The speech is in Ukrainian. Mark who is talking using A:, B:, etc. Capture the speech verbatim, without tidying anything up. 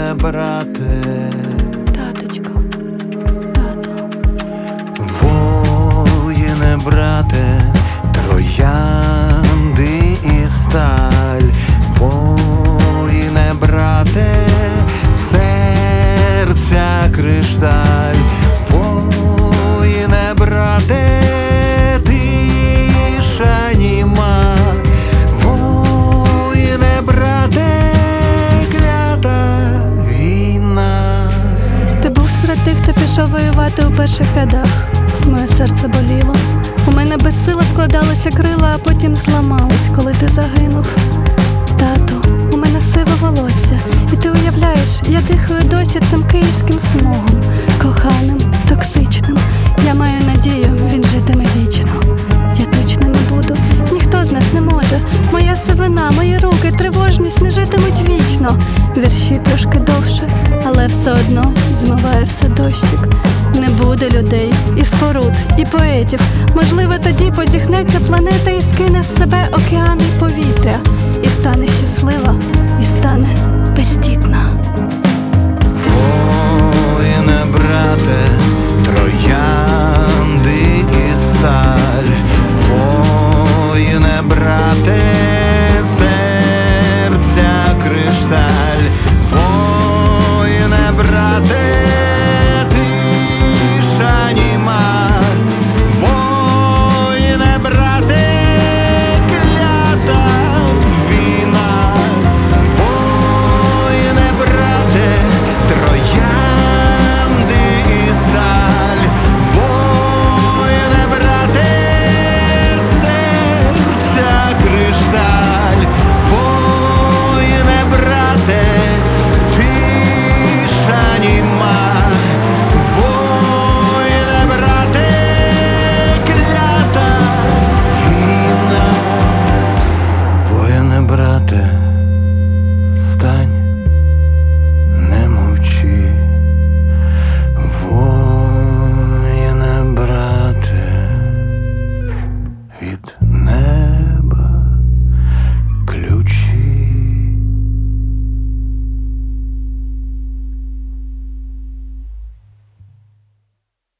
A: Воїне, брате,
B: Таточко, тато.
A: воїне, брате, троянди і сталь. Воїне, брате, серця кришталь. Воїне, брате, тиша німа. Воїне, брате, клята війна.
B: Ти був серед тих, хто пішов воювати у перших рядах. Моє серце боліло. У мене безсило складалися крила, а потім зламались, коли ти загинув. Тато, у мене сиве волосся, і ти уявляєш, я дихаю досі цим київським смогом, коханим, токсичним. Я маю надію, він житиме вічно. Я точно не буду, ніхто з нас не може. Моя сивина, мої руки, тривожність не житимуть вічно. Вірші трошки довше, але все одно змиває все дощик. Не буде людей, і споруд, і поетів. Можливо, тоді позіхнеться планета і скине з себе океани й повітря. І стане щаслива, і стане бездітна.
A: Воїне, брате, троянди і сталь. Воїне, брате, серця кришталь.